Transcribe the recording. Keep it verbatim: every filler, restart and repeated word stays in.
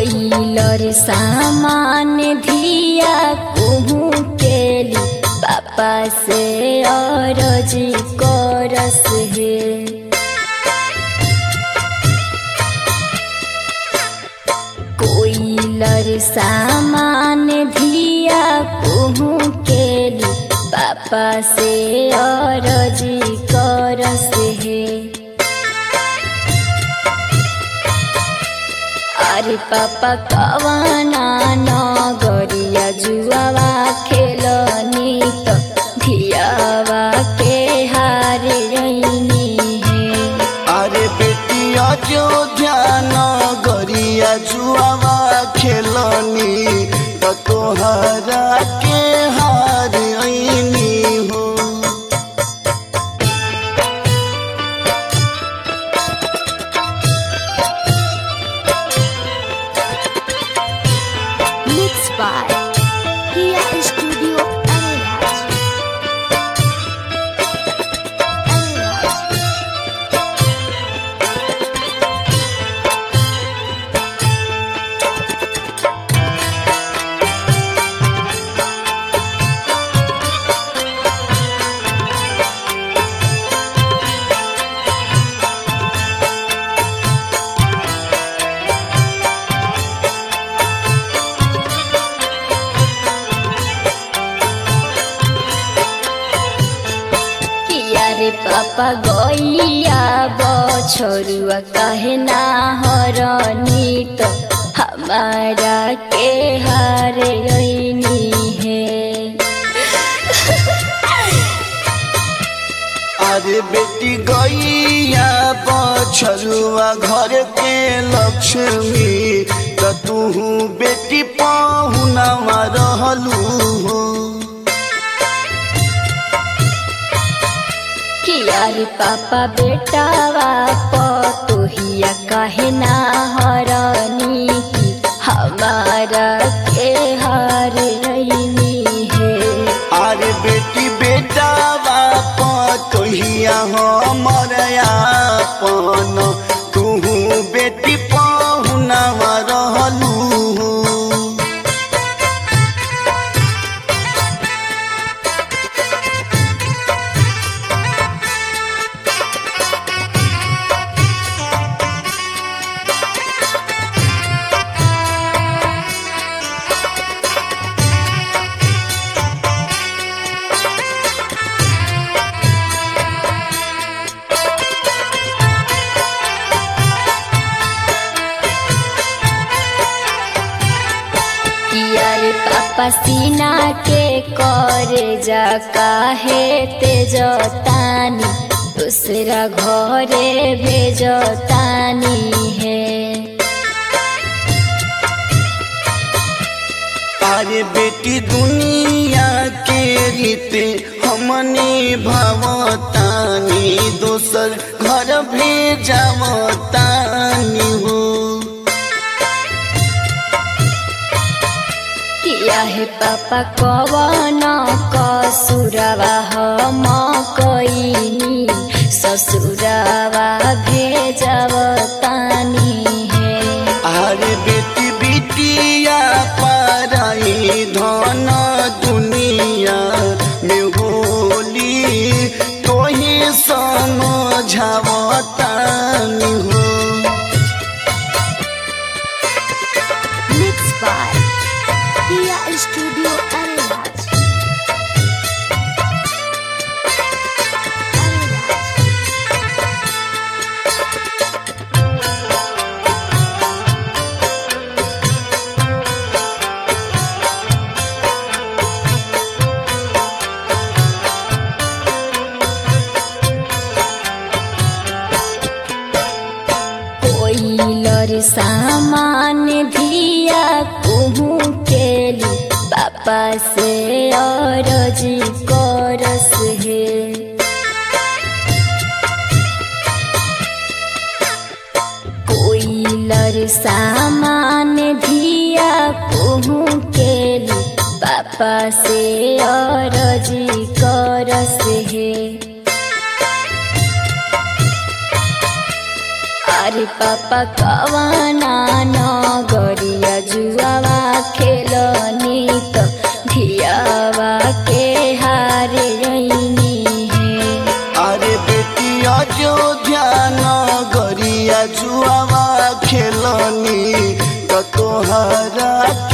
कोइलर सामान धिया कुहू केली पापा से अरजी करस हे। कोइलर सामान धिया कुहू केली पापा से अरजी करस हे। अरे पापा कवना नगरिया जुआवा खेलनी तो धियावा के हार रहीनी है। अरे बेटिया अयोध्या नगरिया जुआवा खेलनी तो तोहरा के हार रहीनी हो। Mixed by Ria Studio Ariraj. रे पापा गैया बछरुआ कहे ना हरनी तो हमारा के हार रहीनी है। अरे बेटी गैया बछरुआ घर के लक्ष्मी तो तू बेटी पहुनवा रहलू हो। यार पापा बेटावा पतोहिया कहे ना हरनी की हमारा के हार रहीनी है। अरे बेटी बेटा बाप तोहिया हमर आपन तू बेटी पहुनवा रहलू। यार पापा सीना के करे जा काहे तेजतानी दूसरा घरे भेजतानी है। अरे बेटी दुनिया के रीते हमने भवतानी दोसर घर भेजवतानी हो। याहे पापा कवन कसुरवा हम कईनी ससुरवा भेजवतानी है। अरे बेटी बिटिया पराई धन दुनिया में होली तोही समझवतानी हो। Mixed by Ria Studio Ariraj. कोइलर सामान धिया कुहू केली पापा से अरजी करस हे। कोइलर सामान धिया कुहू केली पापा से अरजी करस हे। अरे पापा कवना नगरिया जुआवा खेलनी तो धियावा के हार रहीनी है। अरे बेटिया जो ध्यान गरिया जुआवा खेलनी तो तोहरा